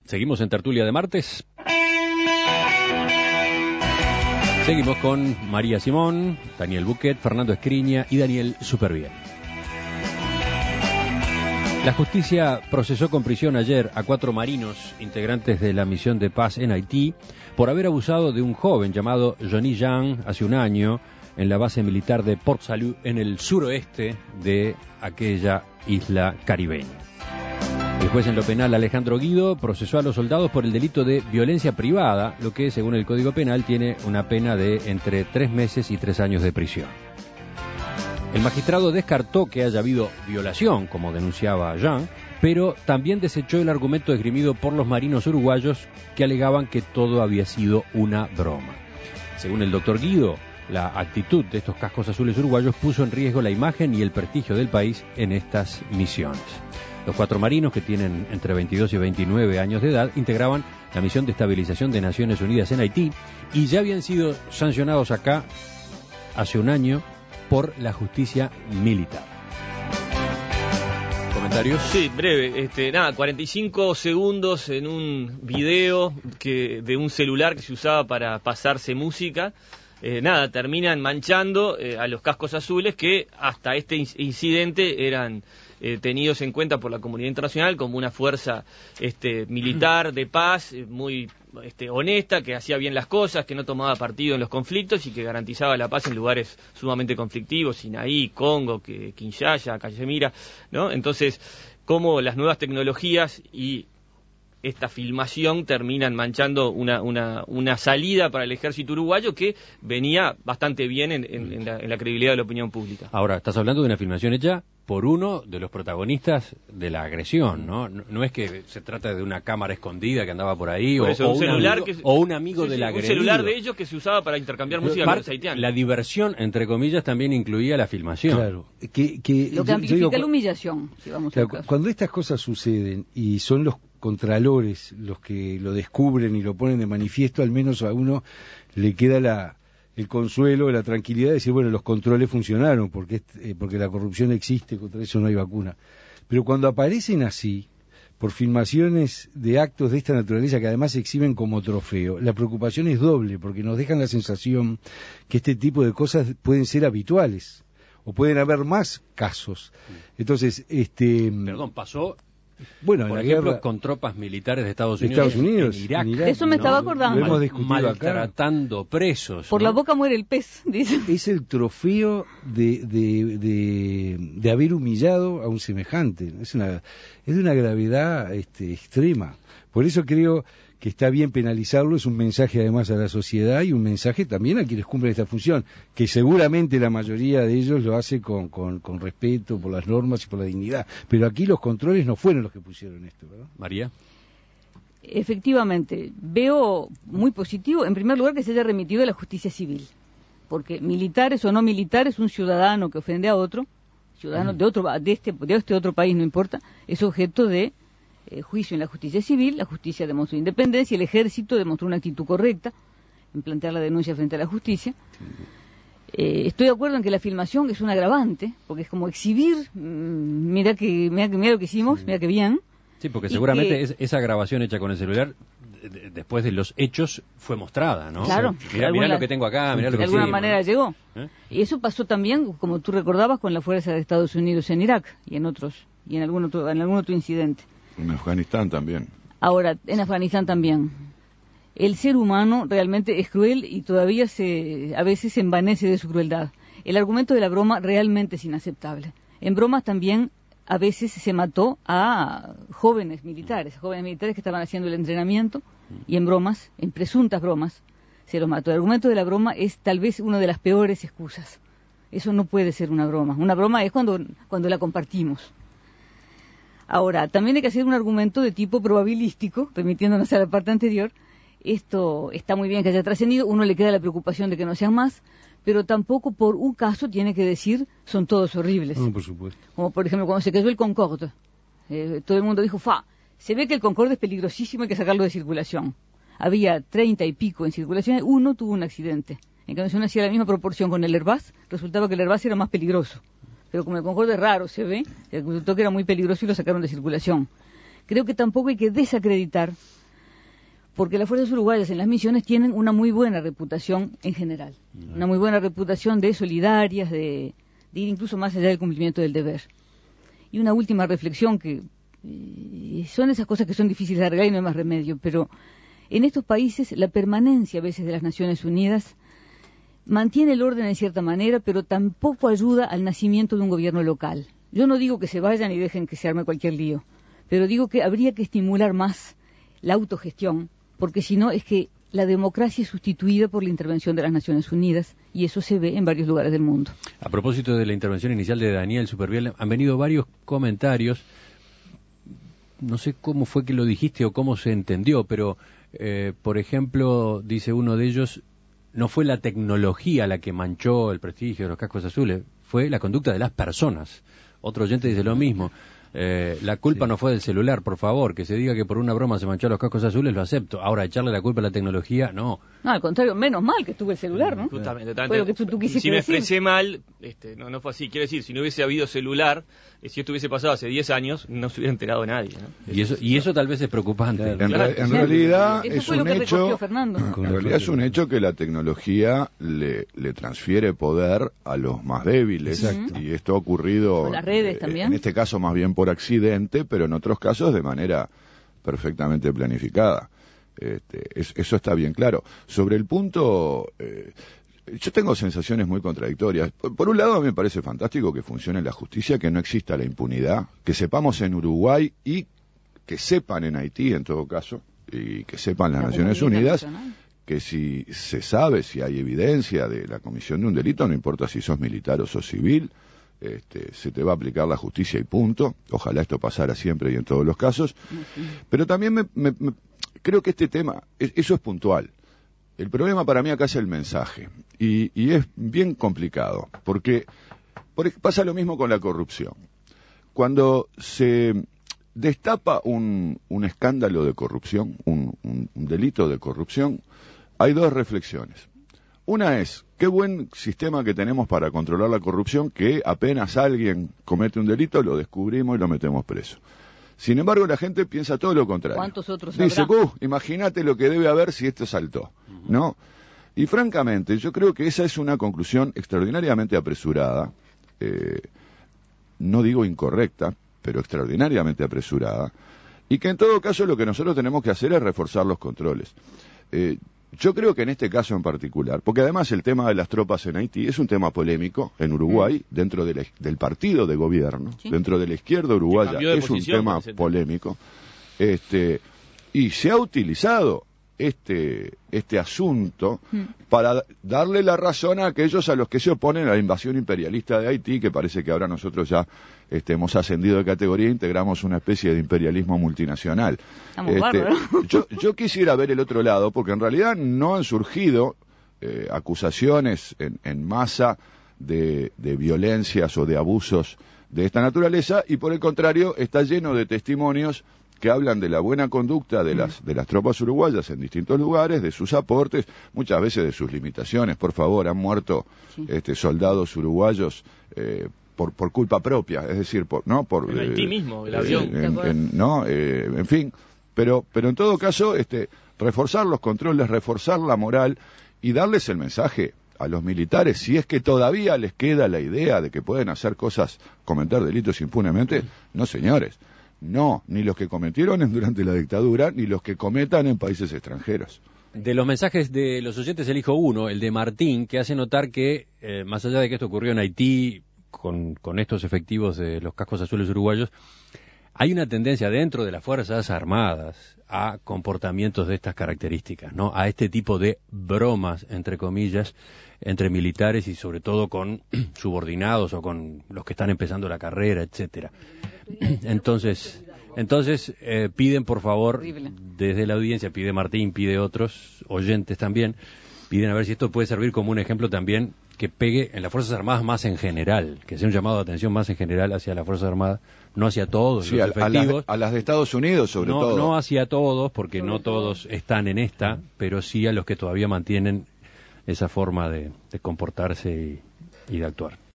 Seguimos en Tertulia de Martes. Seguimos con María Simón, Daniel Buquet, Fernando Escriña y Daniel Superviel. La justicia procesó con prisión ayer a 4 marinos integrantes de la misión de paz en Haití por haber abusado de un joven llamado Johnny Jean hace un año en la base militar de Port Salut en el suroeste de aquella isla caribeña. El juez en lo penal Alejandro Guido procesó a los soldados por el delito de violencia privada, lo que según el Código Penal tiene una pena de entre 3 meses y 3 años de prisión. El magistrado descartó que haya habido violación, como denunciaba Jean, pero también desechó el argumento esgrimido por los marinos uruguayos que alegaban que todo había sido una broma. Según el doctor Guido, la actitud de estos cascos azules uruguayos puso en riesgo la imagen y el prestigio del país en estas misiones. Los 4 marinos, que tienen entre 22 y 29 años de edad, integraban la misión de estabilización de Naciones Unidas en Haití y ya habían sido sancionados acá hace un año por la justicia militar. ¿Comentarios? Sí, breve. 45 segundos en un video de un celular que se usaba para pasarse música. Terminan manchando a los cascos azules que hasta este incidente eran tenidos en cuenta por la comunidad internacional como una fuerza militar de paz muy honesta, que hacía bien las cosas, que no tomaba partido en los conflictos y que garantizaba la paz en lugares sumamente conflictivos, Sinaí, Congo, Kinshasa, Cachemira, ¿no? Entonces, cómo las nuevas tecnologías y esta filmación terminan manchando una salida para el ejército uruguayo que venía bastante bien en la credibilidad de la opinión pública. Ahora, estás hablando de una filmación hecha por uno de los protagonistas de la agresión, ¿no? No es que se trata de una cámara escondida que andaba por ahí por eso, o un amigo del agredido. Un celular de ellos que se usaba para intercambiar música con los haitianos. La diversión, entre comillas, también incluía la filmación. Claro. Lo que amplifica la humillación, si vamos claro, a caso. Cuando estas cosas suceden y son los contralores los que lo descubren y lo ponen de manifiesto, al menos a uno le queda el consuelo, la tranquilidad de decir, bueno, los controles funcionaron, porque la corrupción existe, contra eso no hay vacuna. Pero cuando aparecen así, por filmaciones de actos de esta naturaleza que además se exhiben como trofeo, la preocupación es doble, porque nos dejan la sensación que este tipo de cosas pueden ser habituales, o pueden haber más casos. Entonces, Perdón, pasó... Bueno, por en la ejemplo, guerra con tropas militares de Estados Unidos, en Irak. De eso me estaba acordando. Lo hemos discutido maltratando presos. Por la boca muere el pez, dice. Es el trofeo de haber humillado a un semejante. Es de una gravedad extrema. Por eso creo que está bien penalizarlo, es un mensaje además a la sociedad y un mensaje también a quienes cumplen esta función, que seguramente la mayoría de ellos lo hace con respeto por las normas y por la dignidad. Pero aquí los controles no fueron los que pusieron esto, ¿verdad? María. Efectivamente, veo muy positivo, en primer lugar, que se haya remitido a la justicia civil, porque militares o no militares, un ciudadano que ofende a otro, ciudadano de este otro país, no importa, es objeto de juicio en la justicia civil. La justicia demostró independencia, el ejército demostró una actitud correcta en plantear la denuncia frente a la justicia. Estoy de acuerdo en que la filmación es un agravante, porque es como exhibir, mira lo que hicimos, mira que bien. Sí, porque seguramente esa grabación hecha con el celular, después de los hechos, fue mostrada, ¿no? Claro. Mirá lo que tengo acá, mirá lo que de alguna hicimos, manera ¿no? llegó. Y eso pasó también, como tú recordabas, con la fuerza de Estados Unidos en Irak y en algún otro incidente. En Afganistán también. Ahora, en Afganistán también. El ser humano realmente es cruel y todavía a veces se envanece de su crueldad. El argumento de la broma realmente es inaceptable. En bromas también a veces se mató a jóvenes militares que estaban haciendo el entrenamiento, y en presuntas bromas, se los mató. El argumento de la broma es tal vez una de las peores excusas. Eso no puede ser una broma. Una broma es cuando la compartimos. Ahora, también hay que hacer un argumento de tipo probabilístico, remitiéndonos a la parte anterior. Esto está muy bien que haya trascendido, uno le queda la preocupación de que no sean más, pero tampoco por un caso tiene que decir son todos horribles. No, por supuesto. Como por ejemplo cuando se cayó el Concorde, todo el mundo dijo, se ve que el Concorde es peligrosísimo, hay que sacarlo de circulación. Había 30 y pico en circulación, uno tuvo un accidente. En cambio, si uno hacía la misma proporción con el Airbus, resultaba que el Airbus era más peligroso. Pero como el Concorde es raro, se ve, resultó que era muy peligroso y lo sacaron de circulación. Creo que tampoco hay que desacreditar, porque las fuerzas uruguayas en las misiones tienen una muy buena reputación en general, una muy buena reputación de solidarias, de ir incluso más allá del cumplimiento del deber. Y una última reflexión, que son esas cosas que son difíciles de arreglar y no hay más remedio, pero en estos países la permanencia a veces de las Naciones Unidas mantiene el orden en cierta manera, pero tampoco ayuda al nacimiento de un gobierno local. Yo no digo que se vayan y dejen que se arme cualquier lío, pero digo que habría que estimular más la autogestión, porque si no es que la democracia es sustituida por la intervención de las Naciones Unidas, y eso se ve en varios lugares del mundo. A propósito de la intervención inicial de Daniel Supervielle, han venido varios comentarios, no sé cómo fue que lo dijiste o cómo se entendió, pero por ejemplo, dice uno de ellos, no fue la tecnología la que manchó el prestigio de los cascos azules, fue la conducta de las personas. Otro oyente dice lo mismo. La culpa no fue del celular, por favor, que se diga que por una broma se manchó los cascos azules, lo acepto. Ahora, echarle la culpa a la tecnología, no. No, al contrario, menos mal que estuvo el celular, ¿no? Totalmente. Fue lo que tú quisiste si me decir. expresé mal, no fue así. Quiero decir, si no hubiese habido celular, si esto hubiese pasado hace 10 años, no se hubiera enterado nadie, ¿no? Y eso tal vez es preocupante. En realidad Eso es fue lo un que hecho. recogió Fernando. En realidad es un hecho que la tecnología le transfiere poder a los más débiles. Exacto. Y esto ha ocurrido Con las redes también. en este caso más bien por accidente, pero en otros casos de manera perfectamente planificada. Eso está bien claro. Sobre el punto, yo tengo sensaciones muy contradictorias. Por un lado, a mí me parece fantástico que funcione la justicia, que no exista la impunidad, que sepamos en Uruguay y que sepan en Haití, en todo caso, y que sepan las Naciones Unidas, que si se sabe, si hay evidencia de la comisión de un delito, no importa si sos militar o sos civil, se te va a aplicar la justicia y punto. Ojalá esto pasara siempre y en todos los casos. Pero también creo que este tema, eso es puntual. El problema para mí acá es el mensaje. Y es bien complicado, porque pasa lo mismo con la corrupción. Cuando se destapa un escándalo de corrupción, un delito de corrupción, hay dos reflexiones. Una es, qué buen sistema que tenemos para controlar la corrupción, que apenas alguien comete un delito, lo descubrimos y lo metemos preso. Sin embargo, la gente piensa todo lo contrario. ¿Cuántos otros dice, habrá? imagínate lo que debe haber si esto saltó, ¿no? Y francamente, yo creo que esa es una conclusión extraordinariamente apresurada, no digo incorrecta, pero extraordinariamente apresurada, y que en todo caso lo que nosotros tenemos que hacer es reforzar los controles. Yo creo que en este caso en particular, porque además el tema de las tropas en Haití es un tema polémico en Uruguay, dentro del partido de gobierno, dentro de la izquierda uruguaya, es un tema polémico, y se ha utilizado este asunto para darle la razón a aquellos a los que se oponen a la invasión imperialista de Haití, que parece que ahora nosotros ya hemos ascendido de categoría e integramos una especie de imperialismo multinacional. Yo quisiera ver el otro lado, porque en realidad no han surgido acusaciones en masa de violencias o de abusos de esta naturaleza, y por el contrario está lleno de testimonios que hablan de la buena conducta de las tropas uruguayas en distintos lugares, de sus aportes, muchas veces de sus limitaciones. Por favor, han muerto soldados uruguayos por culpa propia, es decir, en Haití mismo, el avión. En fin, pero en todo caso, reforzar los controles, reforzar la moral y darles el mensaje a los militares, si es que todavía les queda la idea de que pueden hacer cosas, cometer delitos impunemente, no señores. No, ni los que cometieron durante la dictadura, ni los que cometan en países extranjeros. De los mensajes de los oyentes elijo uno, el de Martín, que hace notar que, más allá de que esto ocurrió en Haití, con estos efectivos de los cascos azules uruguayos, hay una tendencia dentro de las Fuerzas Armadas a comportamientos de estas características, ¿no? A este tipo de bromas, entre comillas, entre militares y sobre todo con subordinados o con los que están empezando la carrera, etcétera. Entonces piden, por favor, desde la audiencia, pide Martín, pide otros oyentes también, piden a ver si esto puede servir como un ejemplo también que pegue en las Fuerzas Armadas más en general, que sea un llamado de atención más en general hacia las Fuerzas Armadas, no hacia todos los efectivos. A las de Estados Unidos, sobre todo. No hacia todos, porque no todos están en esta, pero sí a los que todavía mantienen esa forma de comportarse y de actuar.